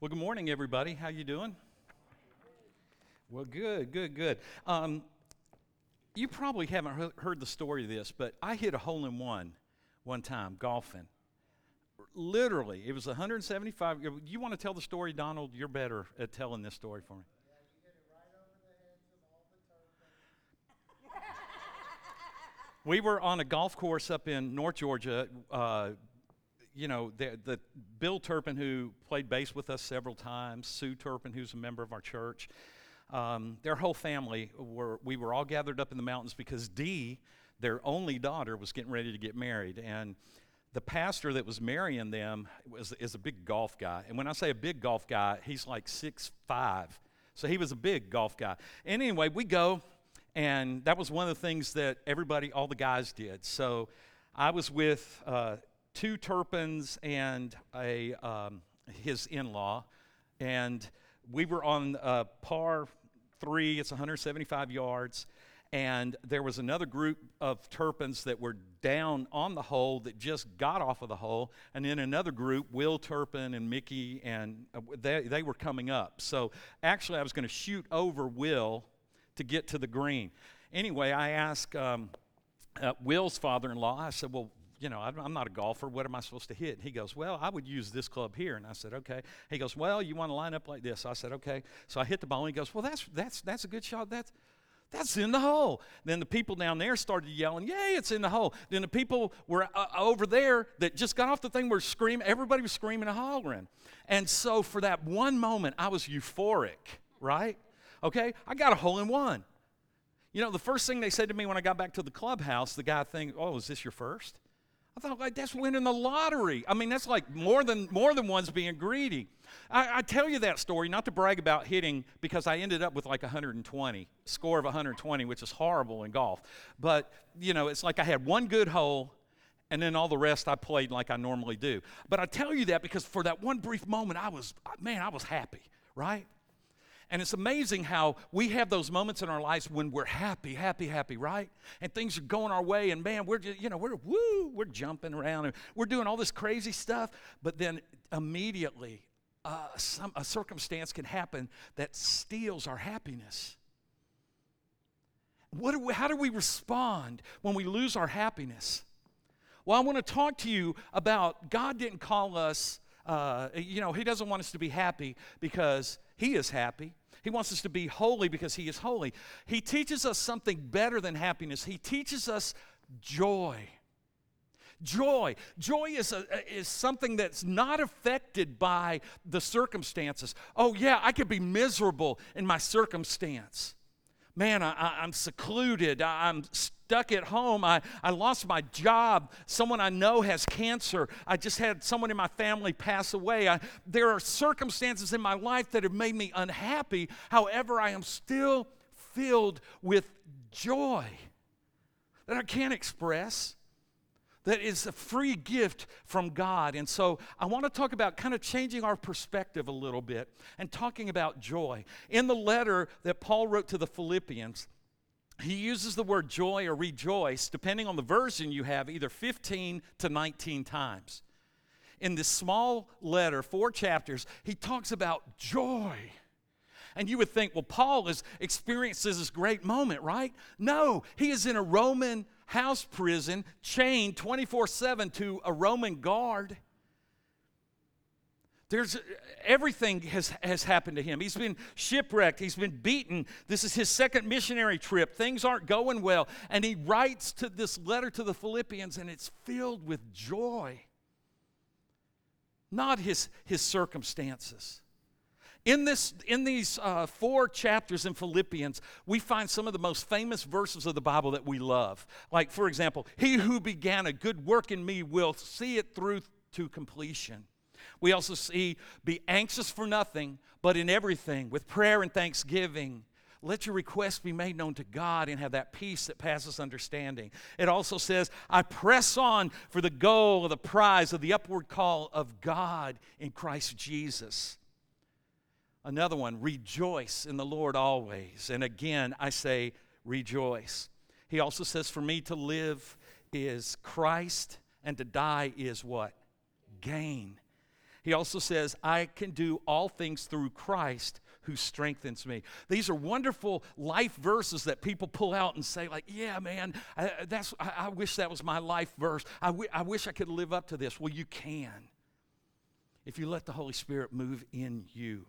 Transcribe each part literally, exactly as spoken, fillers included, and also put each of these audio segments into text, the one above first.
Well, good morning, everybody. How you doing? Well, good, good, good. Um, you probably haven't he- heard the story of this, but I hit a hole in one one time golfing. Literally, it was one hundred seventy-five. You want to tell the story, Donald? You're better at telling this story for me. We were on a golf course up in North Georgia. Uh, you know, the, the Bill Turpin, who played bass with us several times, Sue Turpin, who's a member of our church, um, their whole family were. We were all gathered up in the mountains because Dee, their only daughter, was getting ready to get married, and the pastor that was marrying them was is a big golf guy. And when I say a big golf guy, he's like six five, so he was a big golf guy. And anyway, we go. And that was one of the things that everybody, all the guys did. So I was with uh, two Turpins and a um, his in-law, and we were on uh, par three. It's one hundred seventy-five yards, and there was another group of Turpins that were down on the hole that just got off of the hole, and then another group, Will Turpin and Mickey, and uh, they they were coming up. So actually, I was going to shoot over Will to get to the green. Anyway, I asked um, uh, Will's father-in-law, I said, well, you know, I'm not a golfer. What am I supposed to hit? And he goes, well, I would use this club here. And I said, okay. He goes, well, you want to line up like this? I said, okay. So I hit the ball, and he goes, well, that's that's that's a good shot. That's that's in the hole. Then the people down there started yelling, yay, it's in the hole. Then the people were uh, over there that just got off the thing were screaming. Everybody was screaming and hollering. And so for that one moment, I was euphoric, right? Okay, I got a hole in one. You know, the first thing they said to me when I got back to the clubhouse, the guy think, oh, is this your first? I thought, like, that's winning the lottery. I mean, that's like more than more than one's being greedy. I, I tell you that story not to brag about hitting, because I ended up with like one hundred twenty, score of one hundred twenty, which is horrible in golf. But, you know, it's like I had one good hole, and then all the rest I played like I normally do. But I tell you that because for that one brief moment, I was, man, I was happy, right? And it's amazing how we have those moments in our lives when we're happy, happy, happy, right? And things are going our way, and man, we're just, you know, we're woo, we're jumping around, and we're doing all this crazy stuff. But then immediately, uh, some a circumstance can happen that steals our happiness. What do we, how do we respond when we lose our happiness? Well, I want to talk to you about God didn't call us. Uh, you know, He doesn't want us to be happy because He is happy. He wants us to be holy because He is holy. He teaches us something better than happiness. He teaches us joy. Joy. Joy is, a, is something that's not affected by the circumstances. Oh, yeah, I could be miserable in my circumstance. Man, I, I, I'm secluded. I, I'm stuck at home. I, I lost my job. Someone I know has cancer. I just had someone in my family pass away. I, there are circumstances in my life that have made me unhappy. However, I am still filled with joy that I can't express, that is a free gift from God. And so I want to talk about kind of changing our perspective a little bit and talking about joy. In the letter that Paul wrote to the Philippians, he uses the word joy or rejoice, depending on the version you have, either fifteen to nineteen times. In this small letter, four chapters, he talks about joy. And you would think, well, Paul is experiences this great moment, right? No, he is in a Roman house prison, chained twenty-four seven to a Roman guard. There's everything has, has happened to him. He's been shipwrecked. He's been beaten. This is his second missionary trip. Things aren't going well. And he writes to this letter to the Philippians, and it's filled with joy. Not his, his circumstances. In this, in these uh, four chapters in Philippians, we find some of the most famous verses of the Bible that we love. Like, for example, he who began a good work in me will see it through to completion. We also see, be anxious for nothing, but in everything, with prayer and thanksgiving, let your requests be made known to God and have that peace that passes understanding. It also says, I press on for the goal of the prize of the upward call of God in Christ Jesus. Another one, rejoice in the Lord always. And again, I say rejoice. He also says, for me to live is Christ, and to die is what? Gain. He also says, I can do all things through Christ who strengthens me. These are wonderful life verses that people pull out and say, like, yeah, man, I, that's, I, I wish that was my life verse. I, w- I wish I could live up to this. Well, you can, if you let the Holy Spirit move in you.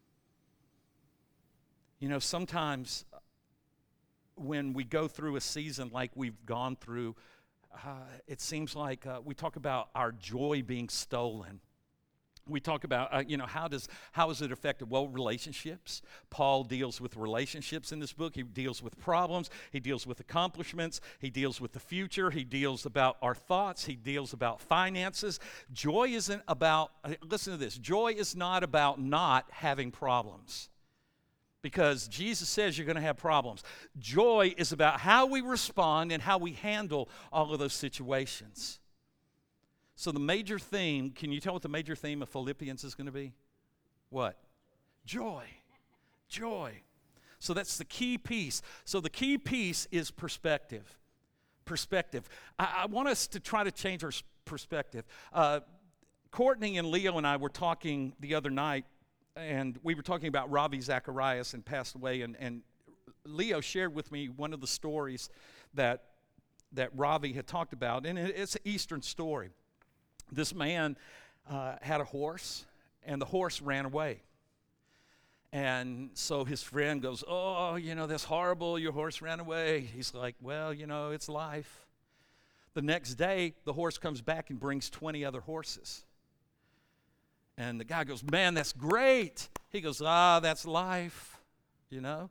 You know, sometimes when we go through a season like we've gone through, uh, it seems like uh, we talk about our joy being stolen. We talk about, uh, you know, how does how is it affected? Well, relationships. Paul deals with relationships in this book. He deals with problems. He deals with accomplishments. He deals with the future. He deals about our thoughts. He deals about finances. Joy isn't about, listen to this, joy is not about not having problems. Because Jesus says you're going to have problems. Joy is about how we respond and how we handle all of those situations. So the major theme, can you tell what the major theme of Philippians is going to be? What? Joy. Joy. So that's the key piece. So the key piece is perspective. Perspective. I, I want us to try to change our perspective. Uh, Courtney and Leo and I were talking the other night, and we were talking about Ravi Zacharias and passed away, and, and Leo shared with me one of the stories that, that Ravi had talked about, and it, it's an Eastern story. This man uh, had a horse, and the horse ran away. And so his friend goes, oh, you know, that's horrible, your horse ran away. He's like, well, you know, it's life. The next day, the horse comes back and brings twenty other horses. And the guy goes, man, that's great. He goes, ah, that's life, you know.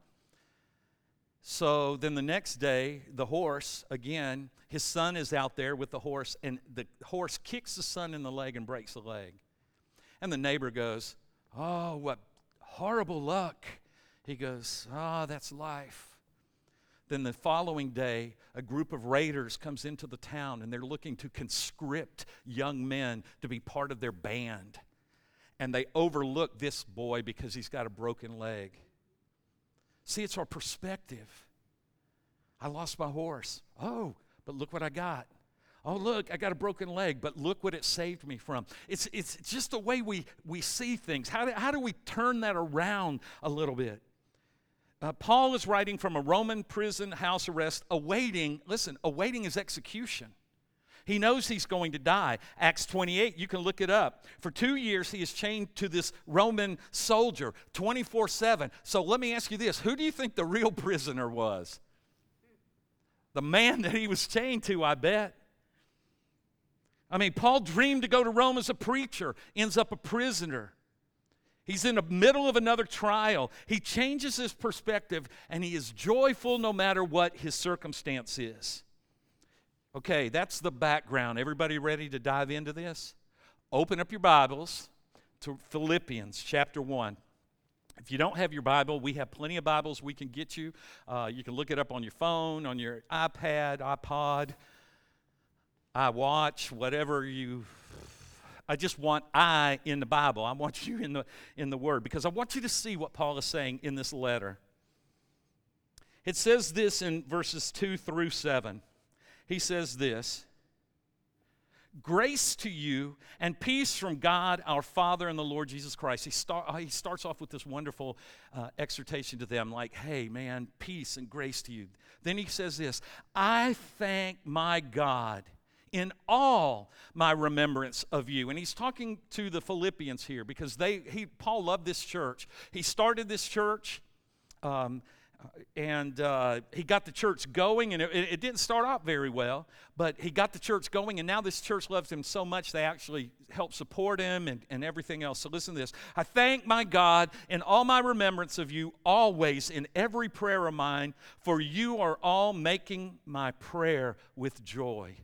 So then the next day, the horse, again, his son is out there with the horse, and the horse kicks the son in the leg and breaks the leg. And the neighbor goes, oh, what horrible luck. He goes, ah, oh, that's life. Then the following day, a group of raiders comes into the town, and they're looking to conscript young men to be part of their band. And they overlook this boy because he's got a broken leg. See, it's our perspective. I lost my horse. Oh, but look what I got. Oh, look, I got a broken leg, but look what it saved me from. It's it's just the way we, we see things. How do, how do we turn that around a little bit? Uh, Paul is writing from a Roman prison house arrest, awaiting, listen, awaiting his execution. He knows he's going to die. Acts twenty-eight, you can look it up. For two years, he is chained to this Roman soldier, twenty-four seven. So let me ask you this. Who do you think the real prisoner was? The man that he was chained to, I bet. I mean, Paul dreamed to go to Rome as a preacher, ends up a prisoner. He's in the middle of another trial. He changes his perspective, and he is joyful no matter what his circumstance is. Okay, that's the background. Everybody ready to dive into this? Open up your Bibles to Philippians chapter one. If you don't have your Bible, we have plenty of Bibles we can get you. Uh, you can look it up on your phone, on your iPad, iPod, iWatch, whatever you... I just want I in the Bible. I want you in the, in the Word, because I want you to see what Paul is saying in this letter. It says this in verses two through seven. He says this, grace to you and peace from God our Father and the Lord Jesus Christ. He, start, he starts off with this wonderful uh, exhortation to them, like, hey, man, peace and grace to you. Then he says this, I thank my God in all my remembrance of you. And he's talking to the Philippians here, because they he Paul loved this church. He started this church, um, and uh, he got the church going, and it, it didn't start out very well, but he got the church going, and now this church loves him so much they actually help support him and, and everything else. So listen to this. I thank my God in all my remembrance of you, always in every prayer of mine, for you are all making my prayer with joy,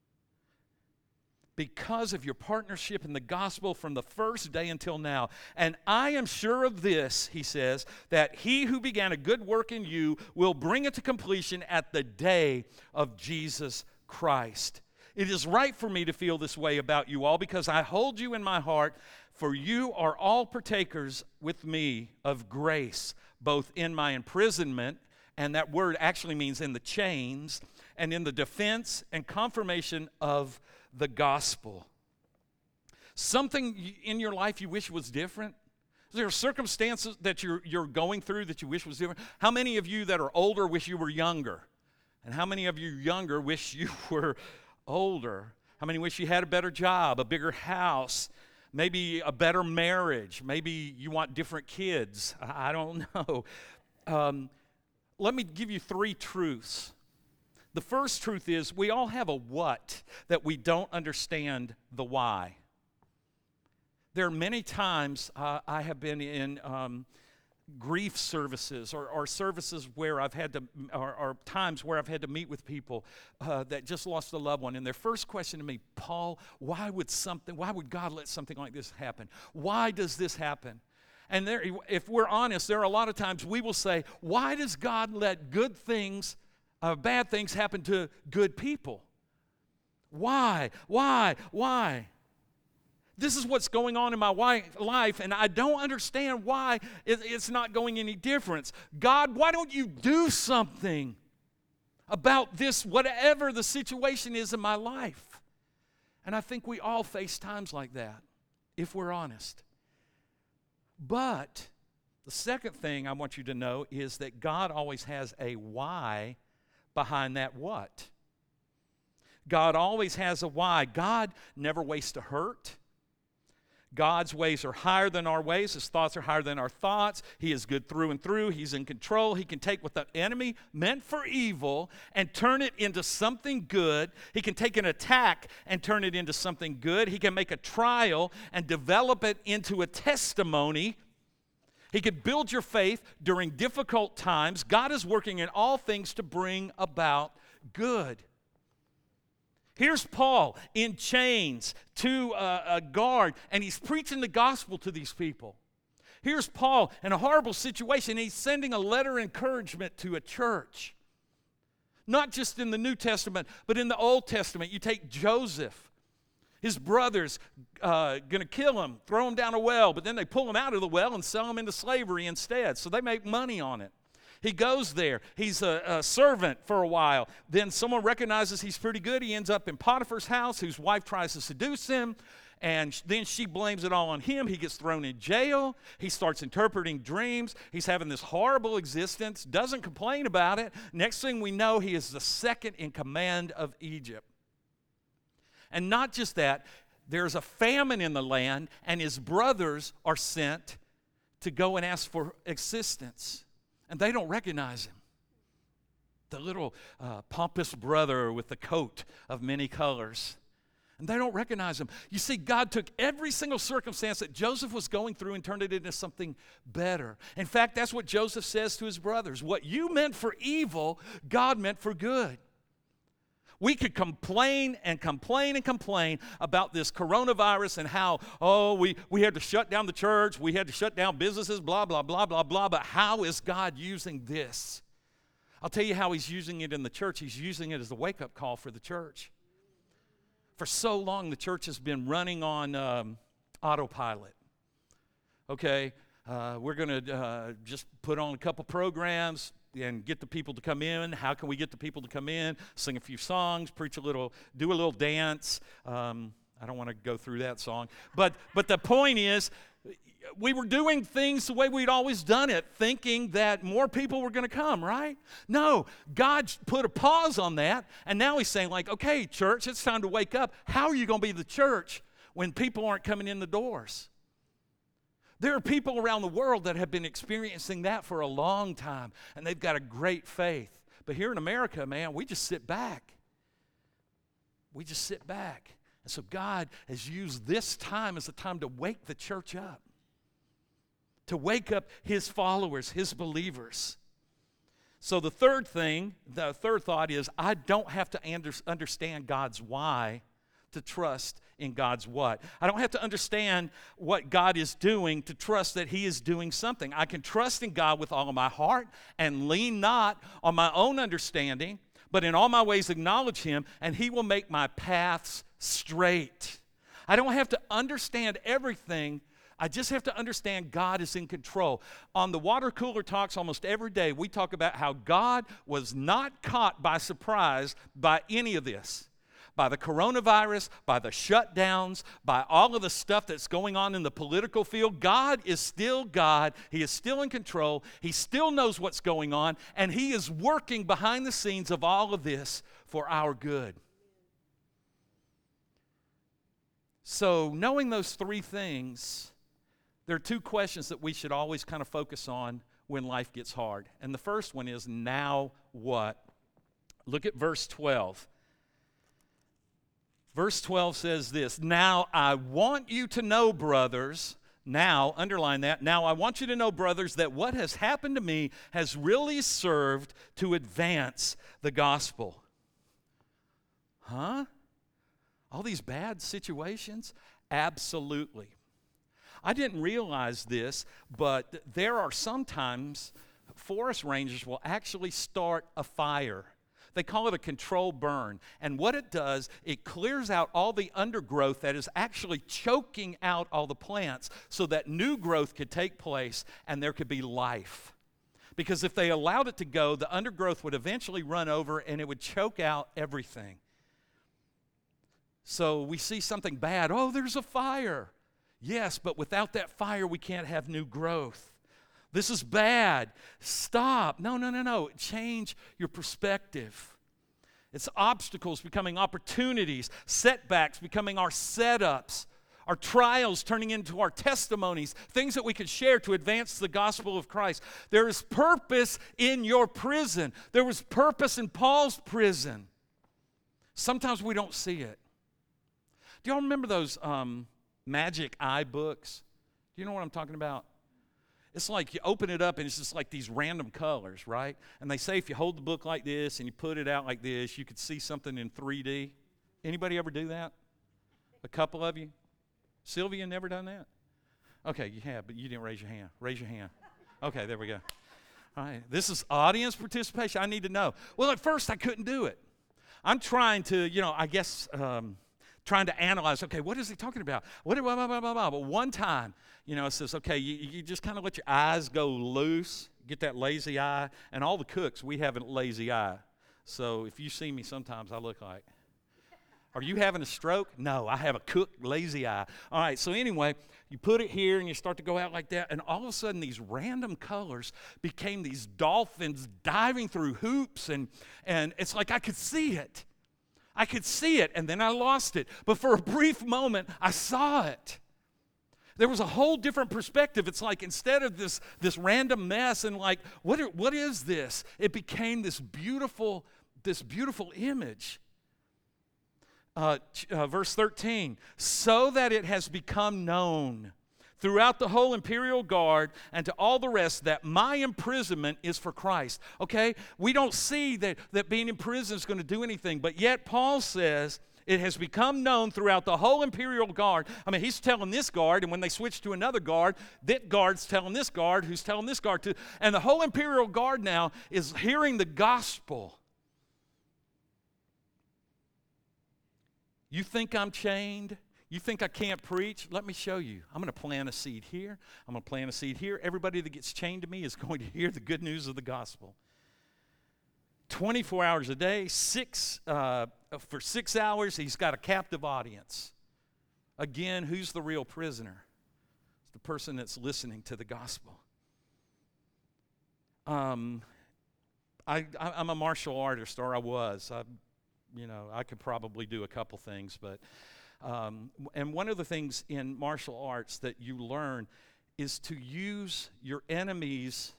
because of your partnership in the gospel from the first day until now. And I am sure of this, he says, that he who began a good work in you will bring it to completion at the day of Jesus Christ. It is right for me to feel this way about you all, because I hold you in my heart, for you are all partakers with me of grace, both in my imprisonment, and that word actually means in the chains, and in the defense and confirmation of the gospel. Something y- in your life you wish was different? Is there circumstances that you're, you're going through that you wish was different? How many of you that are older wish you were younger? And how many of you younger wish you were older? How many wish you had a better job, a bigger house, maybe a better marriage? Maybe you want different kids. I, I don't know. Um, let me give you three truths. The first truth is we all have a what that we don't understand the why. There are many times uh, I have been in um, grief services or, or services where I've had to, or, or times where I've had to meet with people uh, that just lost a loved one. And their first question to me, Paul, why would something, why would God let something like this happen? Why does this happen? And there, if we're honest, there are a lot of times we will say, why does God let good things, uh, bad things happen to good people? Why? Why? Why? This is what's going on in my life, and I don't understand why it's not going any difference. God, why don't you do something about this, whatever the situation is in my life? And I think we all face times like that, if we're honest. But the second thing I want you to know is that God always has a why behind that what. God always has a why. God never wastes a hurt. God's ways are higher than our ways. His thoughts are higher than our thoughts. He is good through and through. He's in control. He can take what the enemy meant for evil and turn it into something good. He can take an attack and turn it into something good. He can make a trial and develop it into a testimony. He can build your faith during difficult times. God is working in all things to bring about good. Here's Paul in chains to a, a guard, and he's preaching the gospel to these people. Here's Paul in a horrible situation. He's sending a letter of encouragement to a church. Not just in the New Testament, but in the Old Testament. You take Joseph. His brothers uh, going to kill him, throw him down a well, but then they pull him out of the well and sell him into slavery instead. So they make money on it. He goes there. He's a, a servant for a while. Then someone recognizes he's pretty good. He ends up in Potiphar's house, whose wife tries to seduce him. And then she blames it all on him. He gets thrown in jail. He starts interpreting dreams. He's having this horrible existence, doesn't complain about it. Next thing we know, he is the second in command of Egypt. And not just that, there's a famine in the land, and his brothers are sent to go and ask for assistance. And they don't recognize him. The little uh, pompous brother with the coat of many colors. And they don't recognize him. You see, God took every single circumstance that Joseph was going through and turned it into something better. In fact, that's what Joseph says to his brothers. What you meant for evil, God meant for good. We could complain and complain and complain about this coronavirus and how, oh, we, we had to shut down the church, we had to shut down businesses, blah, blah, blah, blah, blah. But how is God using this? I'll tell you how he's using it in the church. He's using it as a wake-up call for the church. For so long, the church has been running on um, autopilot. Okay, uh, we're going to uh, just put on a couple programs and get the people to come in. How can we get the people to come in? Sing a few songs, preach a little, do a little dance. Um, I don't want to go through that song. But, but the point is, we were doing things the way we'd always done it, thinking that more people were going to come, right? No, God put a pause on that, and now he's saying, like, okay, church, it's time to wake up. How are you going to be the church when people aren't coming in the doors? There are people around the world that have been experiencing that for a long time, and they've got a great faith. But here in America, man, we just sit back. We just sit back. And so God has used this time as a time to wake the church up, to wake up his followers, his believers. So the third thing, the third thought is, I don't have to under, understand God's why to trust in God's what. I don't have to understand what God is doing to trust that he is doing something. I can trust in God with all of my heart and lean not on my own understanding, but in all my ways acknowledge him, and he will make my paths straight. I don't have to understand everything. I just have to understand God is in control. On the water cooler talks almost every day, we talk about how God was not caught by surprise by any of this. by the coronavirus, by the shutdowns, by all of the stuff that's going on in the political field, God is still God. He is still in control. He still knows what's going on, and He is working behind the scenes of all of this for our good. So, knowing those three things, there are two questions that we should always kind of focus on when life gets hard. And the first one is, now what? Look at verse twelve. Verse twelve says this, "Now I want you to know, brothers," now, underline that, "now I want you to know, brothers, that what has happened to me has really served to advance the gospel." Huh? All these bad situations? Absolutely. I didn't realize this, but there are sometimes forest rangers will actually start a fire. They call it a controlled burn. And what it does, it clears out all the undergrowth that is actually choking out all the plants so that new growth could take place and there could be life. Because if they allowed it to go, the undergrowth would eventually run over and it would choke out everything. So we see something bad. Oh, there's a fire. Yes, but without that fire, we can't have new growth. This is bad. Stop. No, no, no, no. Change your perspective. It's obstacles becoming opportunities, setbacks becoming our setups, our trials turning into our testimonies, things that we can share to advance the gospel of Christ. There is purpose in your prison. There was purpose in Paul's prison. Sometimes we don't see it. Do y'all remember those um, Magic Eye books? Do you know what I'm talking about? It's like you open it up and it's just like these random colors, right? And they say if you hold the book like this and you put it out like this, you could see something in three D. Anybody ever do that? A couple of you? Sylvia, never done that? Okay, you have, but you didn't raise your hand. Raise your hand. Okay, there we go. All right, this is audience participation. I need to know. Well, at first I couldn't do it. I'm trying to, you know, I guess... Um, trying to analyze, okay, what is he talking about? What, blah, blah, blah, blah, blah. But one time, you know, it says, okay, you, you just kind of let your eyes go loose, get that lazy eye. And all the cooks, we have a lazy eye. So if you see me sometimes, I look like, are you having a stroke? No, I have a cook lazy eye. All right, so anyway, you put it here and you start to go out like that. And all of a sudden, these random colors became these dolphins diving through hoops. And, and it's like I could see it. I could see it, and then I lost it. But for a brief moment, I saw it. There was a whole different perspective. It's like instead of this, this random mess and like, what, are, what is this? It became this beautiful, this beautiful image. Uh, uh, verse thirteen, so that it has become known throughout the whole imperial guard and to all the rest that my imprisonment is for Christ. Okay? We don't see that, that being in prison is going to do anything, but yet Paul says it has become known throughout the whole imperial guard. I mean, he's telling this guard, and when they switch to another guard, that guard's telling this guard, who's telling this guard to, and the whole imperial guard now is hearing the gospel. You think I'm chained? You think I can't preach? Let me show you. I'm going to plant a seed here. I'm going to plant a seed here. Everybody that gets chained to me is going to hear the good news of the gospel. twenty-four hours a day, six uh, for six hours, he's got a captive audience. Again, who's the real prisoner? It's the person that's listening to the gospel. Um, I, I, I'm a martial artist, or I was. I, you know, I could probably do a couple things, but... Um, and one of the things in martial arts that you learn is to use your enemy's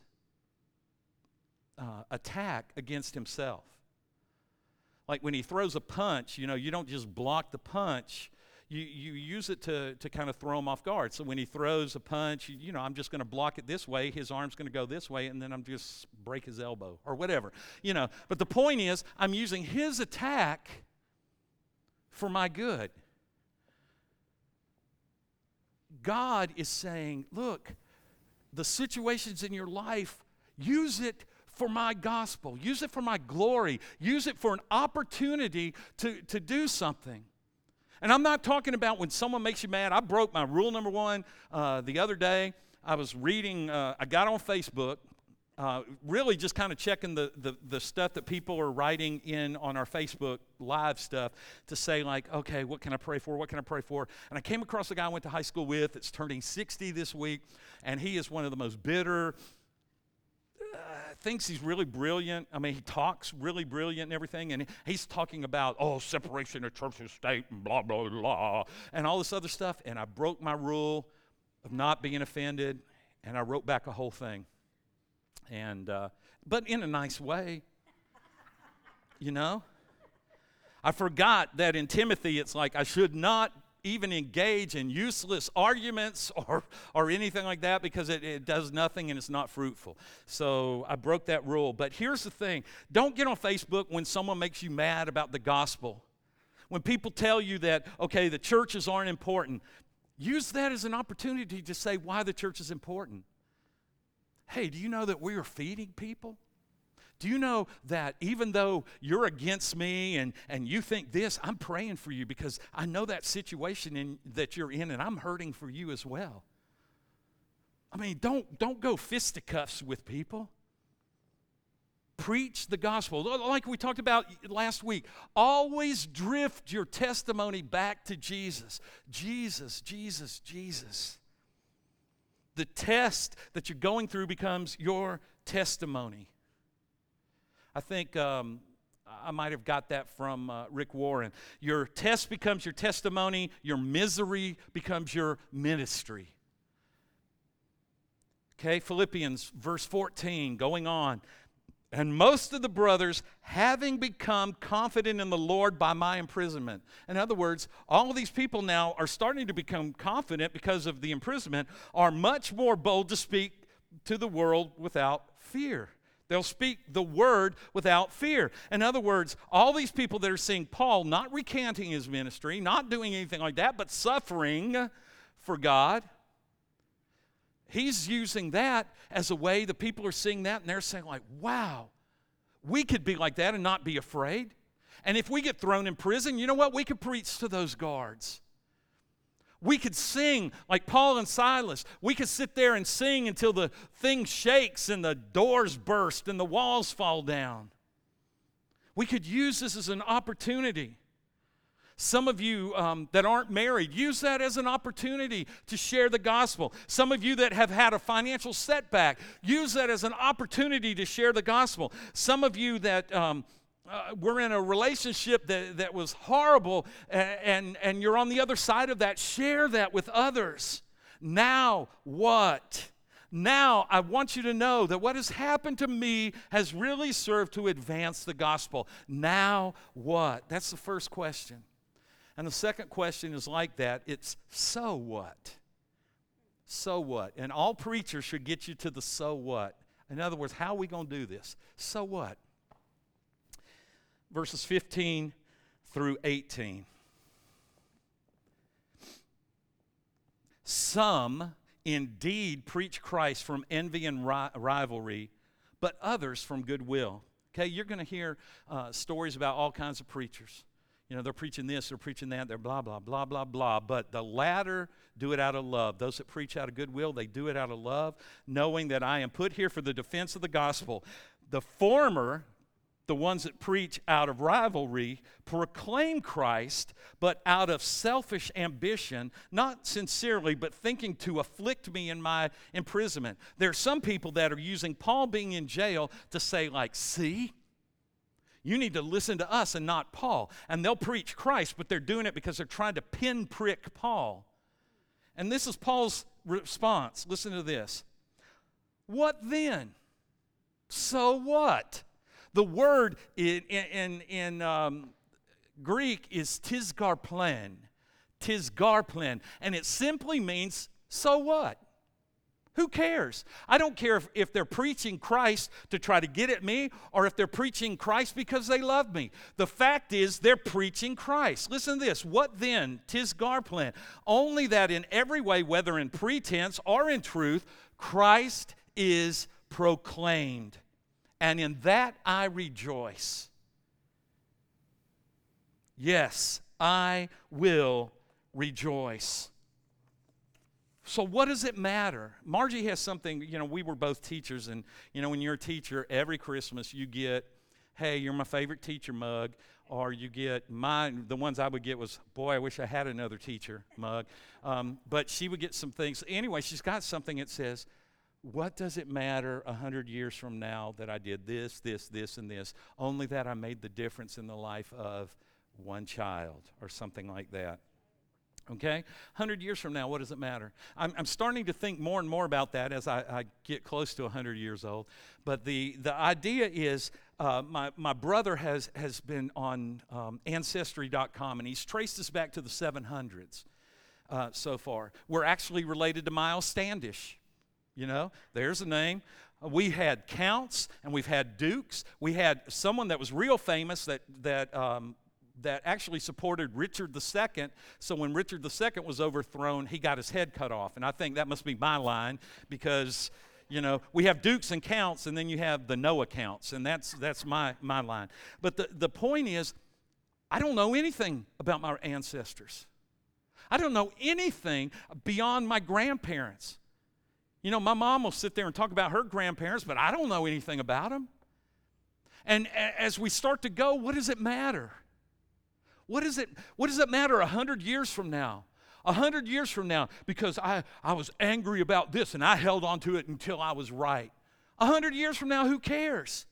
uh, attack against himself. Like when he throws a punch, you know, you don't just block the punch. You, you use it to, to kind of throw him off guard. So when he throws a punch, you, you know, I'm just going to block it this way. His arm's going to go this way, and then I'm just break his elbow or whatever. You know, but the point is, I'm using his attack for my good. God is saying, look, the situations in your life, use it for my gospel. Use it for my glory. Use it for an opportunity to, to do something. And I'm not talking about when someone makes you mad. I broke my rule number one uh, the other day. I was reading, uh, I got on Facebook. uh, really just kind of checking the, the, the stuff that people are writing in on our Facebook Live stuff to say, like, okay, what can I pray for? What can I pray for? And I came across a guy I went to high school with that's turning sixty this week, and he is one of the most bitter, uh, thinks he's really brilliant. I mean, he talks really brilliant and everything, and he's talking about, oh, separation of church and state and blah, blah, blah, and all this other stuff. And I broke my rule of not being offended, and I wrote back a whole thing. And, uh, but in a nice way, you know? I forgot that in Timothy, it's like I should not even engage in useless arguments or, or anything like that because it, it does nothing and it's not fruitful. So I broke that rule. But here's the thing. Don't get on Facebook when someone makes you mad about the gospel. When people tell you that, okay, the churches aren't important, use that as an opportunity to say why the church is important. Hey, do you know that we are feeding people? Do you know that even though you're against me and, and you think this, I'm praying for you because I know that situation in, that you're in, and I'm hurting for you as well. I mean, don't, don't go fisticuffs with people. Preach the gospel. Like we talked about last week, always drift your testimony back to Jesus. Jesus, Jesus, Jesus. The test that you're going through becomes your testimony. I think um, I might have got that from uh, Rick Warren. Your test becomes your testimony. Your misery becomes your ministry. Okay, Philippians verse fourteen, going on. And most of the brothers, having become confident in the Lord by my imprisonment. In other words, all of these people now are starting to become confident because of the imprisonment, are much more bold to speak to the world without fear. They'll speak the word without fear. In other words, all these people that are seeing Paul not recanting his ministry, not doing anything like that, but suffering for God, he's using that as a way the people are seeing that, and they're saying like, wow, we could be like that and not be afraid. And if we get thrown in prison, you know what? We could preach to those guards. We could sing like Paul and Silas. We could sit there and sing until the thing shakes and the doors burst and the walls fall down. We could use this as an opportunity. Some of you um, that aren't married, use that as an opportunity to share the gospel. Some of you that have had a financial setback, use that as an opportunity to share the gospel. Some of you that um, uh, were in a relationship that, that was horrible and, and, and you're on the other side of that, share that with others. Now what? Now I want you to know that what has happened to me has really served to advance the gospel. Now what? That's the first question. And the second question is like that. It's, so what? So what? And all preachers should get you to the so what. In other words, how are we going to do this? So what? Verses fifteen through eighteen. Some indeed preach Christ from envy and ri- rivalry, but others from goodwill. Okay, you're going to hear uh, stories about all kinds of preachers. You know, they're preaching this, they're preaching that, they're blah, blah, blah, blah, blah. But the latter do it out of love. Those that preach out of goodwill, they do it out of love, knowing that I am put here for the defense of the gospel. The former, the ones that preach out of rivalry, proclaim Christ, but out of selfish ambition, not sincerely, but thinking to afflict me in my imprisonment. There are some people that are using Paul being in jail to say, like, see? You need to listen to us and not Paul. And they'll preach Christ, but they're doing it because they're trying to pinprick Paul. And this is Paul's response. Listen to this. What then? So what? The word in, in, in um, Greek is tisgarplen. Tisgarplen. And it simply means, so what? Who cares? I don't care if, if they're preaching Christ to try to get at me or if they're preaching Christ because they love me. The fact is they're preaching Christ. Listen to this. What then? Tisgarplen. Only that in every way, whether in pretense or in truth, Christ is proclaimed. And in that I rejoice. Yes, I will rejoice. So what does it matter? Margie has something, you know, we were both teachers, and, you know, when you're a teacher, every Christmas you get, hey, you're my favorite teacher mug, or you get mine. The ones I would get was, boy, I wish I had another teacher mug. Um, but she would get some things. Anyway, she's got something that says, what does it matter a hundred years from now that I did this, this, this, and this? Only that I made the difference in the life of one child, or something like that. Okay? one hundred years from now, what does it matter? I'm, I'm starting to think more and more about that as I, I get close to one hundred years old. But the, the idea is, uh, my, my brother has, has been on um, Ancestry dot com, and he's traced us back to the seven hundreds uh, so far. We're actually related to Miles Standish. You know, there's a name. Uh, we had counts, and we've had dukes. We had someone that was real famous that, that um, that actually supported Richard the Second. So when Richard the Second was overthrown, he got his head cut off. And I think that must be my line, because, you know, we have dukes and counts, and then you have the Noah counts, and that's that's my, my line. But the, the point is, I don't know anything about my ancestors. I don't know anything beyond my grandparents. You know, my mom will sit there and talk about her grandparents, but I don't know anything about them. And a- as we start to go, what does it matter? What is it, what does it matter a hundred years from now? A hundred years from now, because I, I was angry about this and I held on to it until I was right. A hundred years from now, who cares?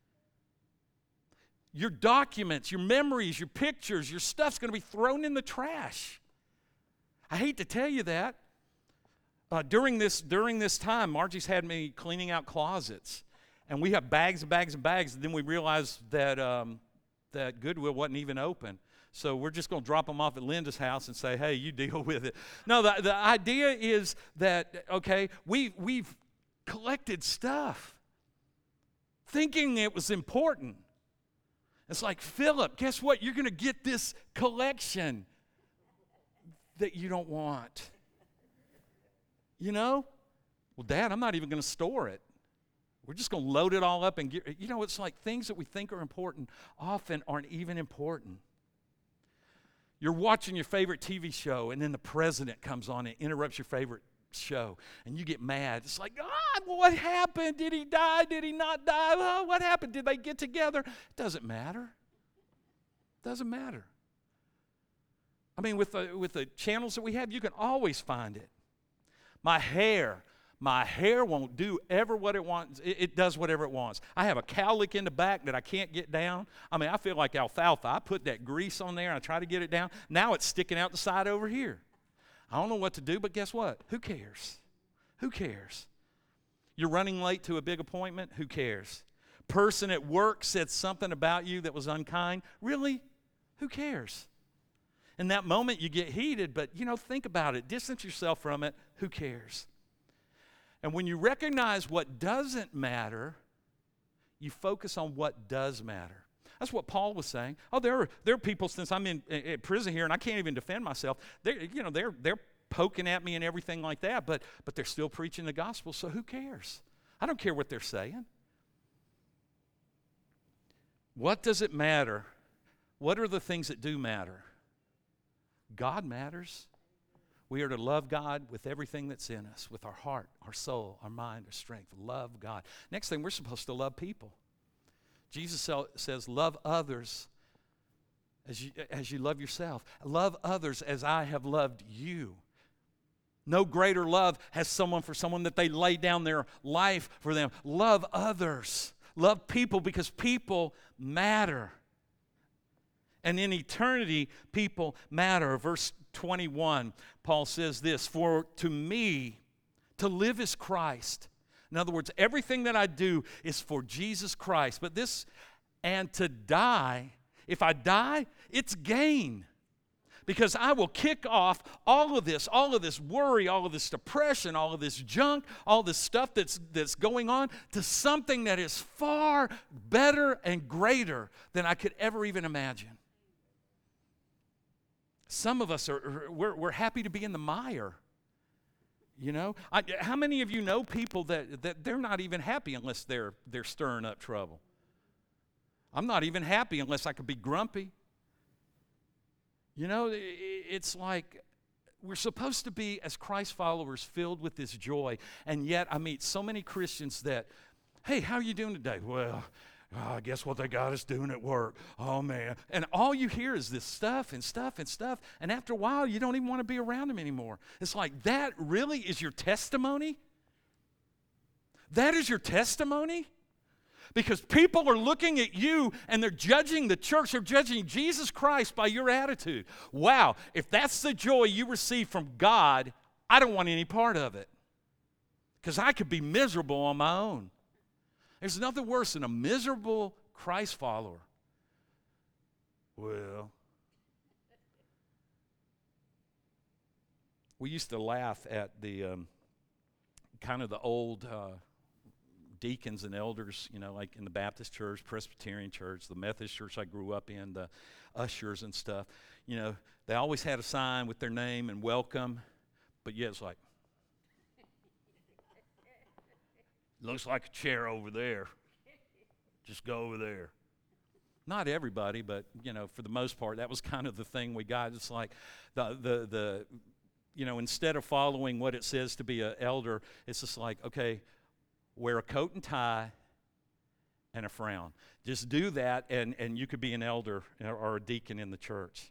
Your documents, your memories, your pictures, your stuff's going to be thrown in the trash. I hate to tell you that. Uh, during this during this time, Margie's had me cleaning out closets, and we have bags and bags and bags. And then we realized that um, that Goodwill wasn't even open. So we're just going to drop them off at Linda's house and say, hey, you deal with it. No, the, the idea is that, okay, we, we've collected stuff thinking it was important. It's like, Philip, guess what? You're going to get this collection that you don't want. You know? Well, Dad, I'm not even going to store it. We're just going to load it all up and get, you know, it's like things that we think are important often aren't even important. You're watching your favorite T V show, and then the president comes on and interrupts your favorite show, and you get mad. It's like, God, what happened? Did he die? Did he not die? Oh, what happened? Did they get together? It doesn't matter. It doesn't matter. I mean, with the, with the channels that we have, you can always find it. My hair. My hair won't do ever what it wants. It, it does whatever it wants. I have a cowlick in the back that I can't get down. I mean, I feel like alfalfa. I put that grease on there and I try to get it down. Now it's sticking out the side over here. I don't know what to do, but guess what? Who cares? Who cares? You're running late to a big appointment? Who cares? Person at work said something about you that was unkind? Really? Who cares? In that moment, you get heated, but, you know, think about it. Distance yourself from it. Who cares? And when you recognize what doesn't matter, you focus on what does matter. That's what Paul was saying. Oh, there are, there are people, since I'm in, in prison here and I can't even defend myself, they're, you know, they're, they're poking at me and everything like that, but, but they're still preaching the gospel, so who cares? I don't care what they're saying. What does it matter? What are the things that do matter? God matters. We are to love God with everything that's in us, with our heart, our soul, our mind, our strength. Love God. Next thing, we're supposed to love people. Jesus says, love others as you, as you love yourself. Love others as I have loved you. No greater love has someone for someone that they lay down their life for them. Love others. Love people, because people matter. And in eternity, people matter. Verse twenty-one, Paul says this, for to me, to live is Christ. In other words, everything that I do is for Jesus Christ. But this, and to die, if I die, it's gain. Because I will kick off all of this, all of this worry, all of this depression, all of this junk, all this stuff that's, that's going on to something that is far better and greater than I could ever even imagine. Some of us are, we're, we're happy to be in the mire. You know, I, how many of you know people that, that they're not even happy unless they're, they're stirring up trouble? I'm not even happy unless I could be grumpy. You know, it's like we're supposed to be, as Christ followers, filled with this joy. And yet I meet so many Christians that, hey, how are you doing today? Well, oh, I guess what they got us doing at work. Oh, man. And all you hear is this stuff and stuff and stuff. And after a while, you don't even want to be around them anymore. It's like, that really is your testimony? That is your testimony? Because people are looking at you and they're judging the church. They're judging Jesus Christ by your attitude. Wow, if that's the joy you receive from God, I don't want any part of it. Because I could be miserable on my own. There's nothing worse than a miserable Christ follower. Well, we used to laugh at the um, kind of the old uh, deacons and elders, you know, like in the Baptist church, Presbyterian church, the Methodist church I grew up in, the ushers and stuff. You know, they always had a sign with their name and welcome, but yet it's like, looks like a chair over there. Just go over there. Not everybody, but, you know, for the most part, that was kind of the thing we got. It's like the, the, the you know, instead of following what it says to be an elder, it's just like, okay, wear a coat and tie and a frown. Just do that, and, and you could be an elder or a deacon in the church.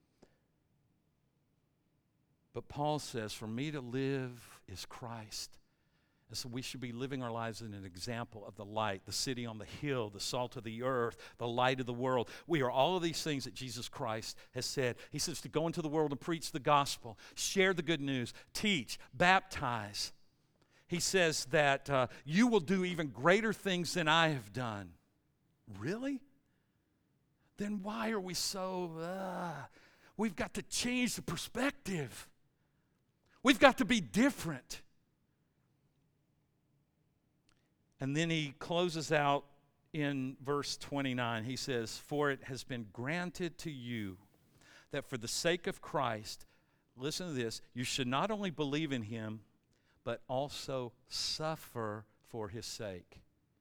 But Paul says, for me to live is Christ. And so we should be living our lives in an example of the light, the city on the hill, the salt of the earth, the light of the world. We are all of these things that Jesus Christ has said. He says to go into the world and preach the gospel, share the good news, teach, baptize. He says that uh, you will do even greater things than I have done. Really? Then why are we so, uh, we've got to change the perspective. We've got to be different. And then he closes out in verse twenty-nine. He says, for it has been granted to you that for the sake of Christ, listen to this, you should not only believe in him, but also suffer for his sake.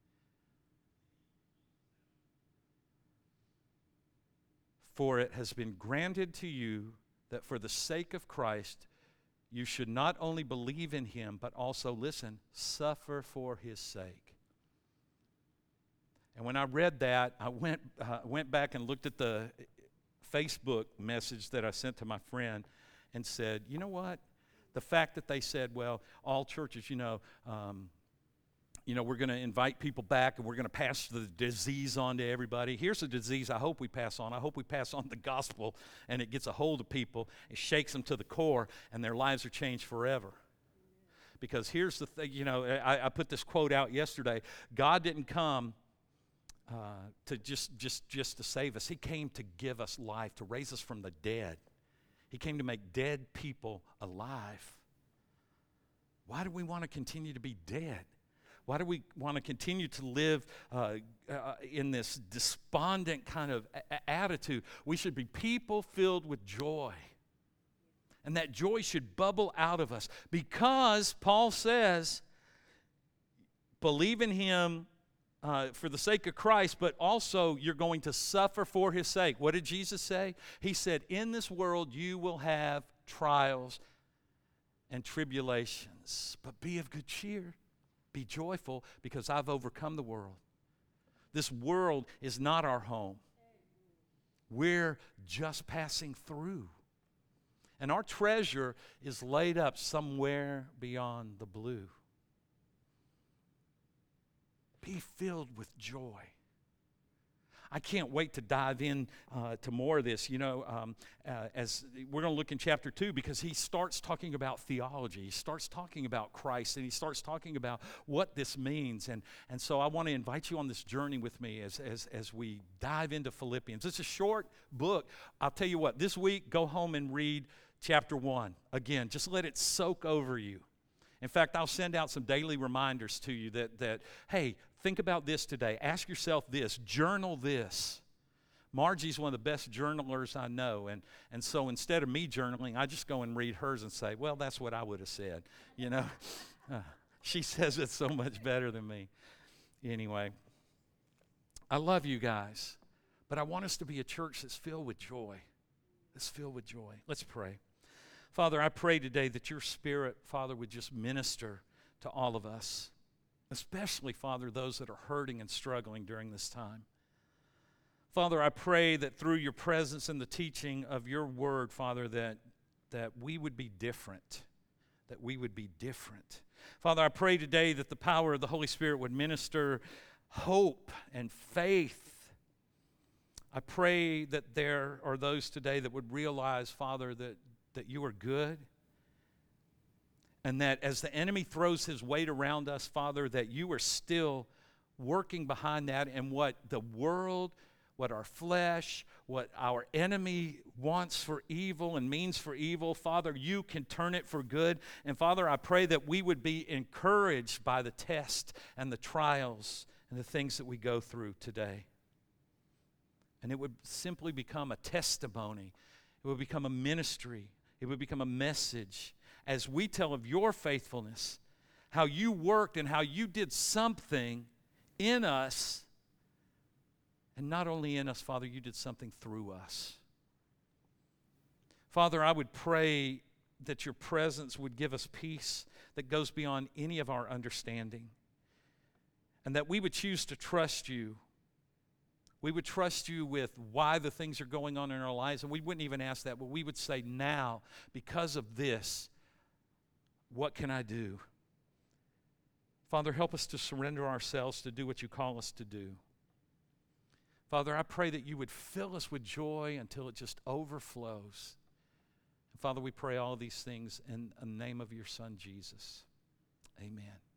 For it has been granted to you that for the sake of Christ, you should not only believe in him, but also, listen, suffer for his sake. And when I read that, I went, uh, went back and looked at the Facebook message that I sent to my friend and said, you know what? The fact that they said, well, all churches, you know, um, you know, we're going to invite people back and we're going to pass the disease on to everybody. Here's a disease I hope we pass on. I hope we pass on the gospel and it gets a hold of people. It shakes them to the core and their lives are changed forever. Because here's the thing, you know, I, I put this quote out yesterday. God didn't come uh, to just, just, just to save us. He came to give us life, to raise us from the dead. He came to make dead people alive. Why do we want to continue to be dead? Why do we want to continue to live uh, uh, in this despondent kind of a- attitude? We should be people filled with joy. And that joy should bubble out of us because Paul says, believe in him uh, for the sake of Christ, but also you're going to suffer for his sake. What did Jesus say? He said, in this world you will have trials and tribulations, but be of good cheer. Be joyful because I've overcome the world. This world is not our home. We're just passing through. And our treasure is laid up somewhere beyond the blue. Be filled with joy. I can't wait to dive in uh, to more of this, you know, um, uh, as we're going to look in chapter two because he starts talking about theology. He starts talking about Christ, and he starts talking about what this means. And, and so I want to invite you on this journey with me as, as, as we dive into Philippians. It's a short book. I'll tell you what, this week, go home and read chapter one. Again, just let it soak over you. In fact, I'll send out some daily reminders to you that, that hey, think about this today. Ask yourself this. Journal this. Margie's one of the best journalers I know. And, and so instead of me journaling, I just go and read hers and say, well, that's what I would have said. You know, uh, she says it so much better than me. Anyway, I love you guys. But I want us to be a church that's filled with joy. That's filled with joy. Let's pray. Father, I pray today that your Spirit, Father, would just minister to all of us, especially, Father, those that are hurting and struggling during this time. Father, I pray that through your presence and the teaching of your word, Father, that, that we would be different, that we would be different. Father, I pray today that the power of the Holy Spirit would minister hope and faith. I pray that there are those today that would realize, Father, that, that you are good, and that as the enemy throws his weight around us, Father, that you are still working behind that, and what the world, what our flesh, what our enemy wants for evil and means for evil, Father, you can turn it for good. And Father, I pray that we would be encouraged by the test and the trials and the things that we go through today. And it would simply become a testimony. It would become a ministry. It would become a message as we tell of your faithfulness, how you worked and how you did something in us. And not only in us, Father, you did something through us. Father, I would pray that your presence would give us peace that goes beyond any of our understanding, and that we would choose to trust you. We would trust you with why the things are going on in our lives, and we wouldn't even ask that, but we would say, now, because of this, what can I do? Father, help us to surrender ourselves to do what you call us to do. Father, I pray that you would fill us with joy until it just overflows. And Father, we pray all these things in the name of your Son, Jesus. Amen.